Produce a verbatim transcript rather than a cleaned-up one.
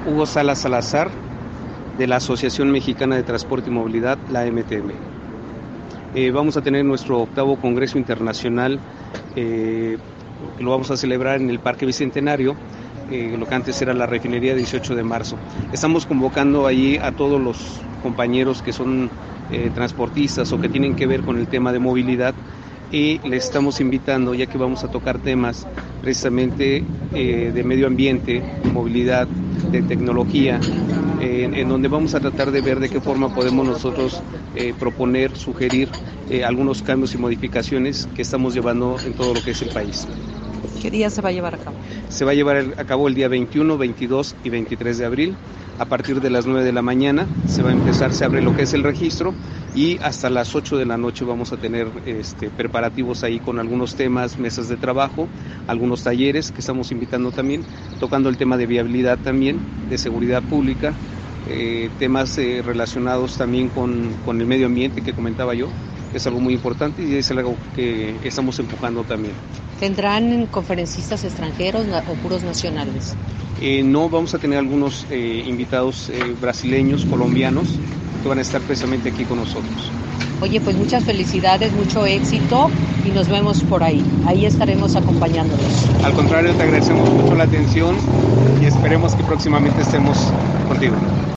Hugo Salas Salazar, de la Asociación Mexicana de Transporte y Movilidad, la M T M. Eh, vamos a tener nuestro octavo Congreso Internacional, eh, que lo vamos a celebrar en el Parque Bicentenario, eh, lo que antes era la refinería, dieciocho de marzo. Estamos convocando ahí a todos los compañeros que son eh, transportistas o que tienen que ver con el tema de movilidad, y les estamos invitando, ya que vamos a tocar temas precisamente eh, de medio ambiente, de movilidad, de tecnología, eh, en donde vamos a tratar de ver de qué forma podemos nosotros eh, proponer, sugerir eh, algunos cambios y modificaciones que estamos llevando en todo lo que es el país. ¿Qué día se va a llevar a cabo? Se va a llevar a cabo el día veintiuno, veintidós y veintitrés de abril. A partir de las nueve de la mañana se va a empezar, se abre lo que es el registro, y hasta las ocho de la noche vamos a tener este, preparativos ahí con algunos temas, mesas de trabajo, algunos talleres que estamos invitando también, tocando el tema de viabilidad también, de seguridad pública, eh, temas eh, relacionados también con, con el medio ambiente que comentaba yo, que es algo muy importante y es algo que estamos empujando también. ¿Tendrán conferencistas extranjeros o puros nacionales? Eh, no, vamos a tener algunos eh, invitados eh, brasileños, colombianos, que van a estar precisamente aquí con nosotros. Oye, pues muchas felicidades, mucho éxito y nos vemos por ahí. Ahí estaremos acompañándolos. Al contrario, te agradecemos mucho la atención y esperemos que próximamente estemos contigo.